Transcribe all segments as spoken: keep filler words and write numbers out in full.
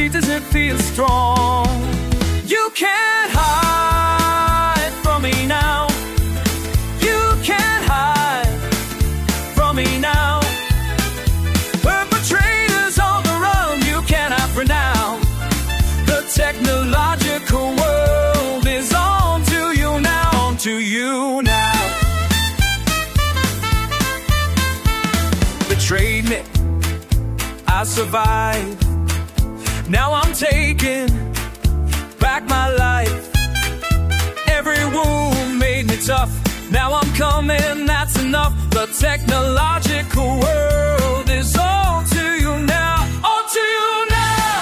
see, does it feel strong? You can't hide from me now. You can't hide from me now. Perpetrators on the run, you cannot pronounce. The technological world is on to you now, on to you now. Betrayed me, I survived. Now I'm taking back my life. Every wound made me tough. Now I'm coming, that's enough. The technological world is on to you now, on to you now.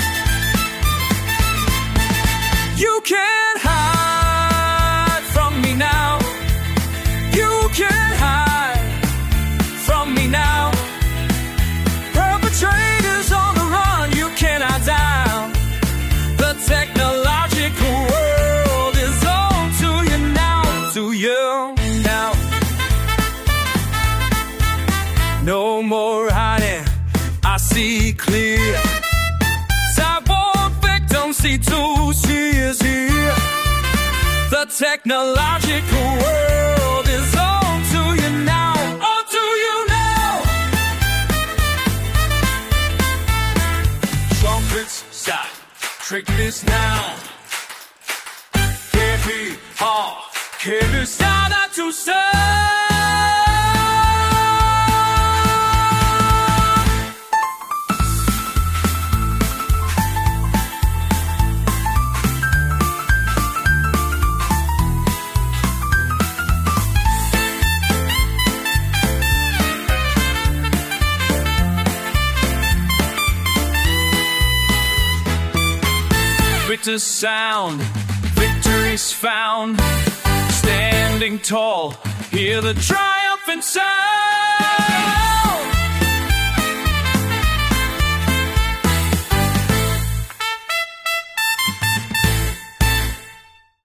You can't hide from me now. You can't hide from me now. Perpetrators on the run, you cannot down. The technological world is on to you now, to you now. No more hiding, I see clear. Cyborg victims see too, she is here. The technological world is on to you now, on to you now. Trumpets stop, trick this now. Heavy heart, heavy start to say. Victor's sound, victory's found. Standing tall, hear the triumphant sound.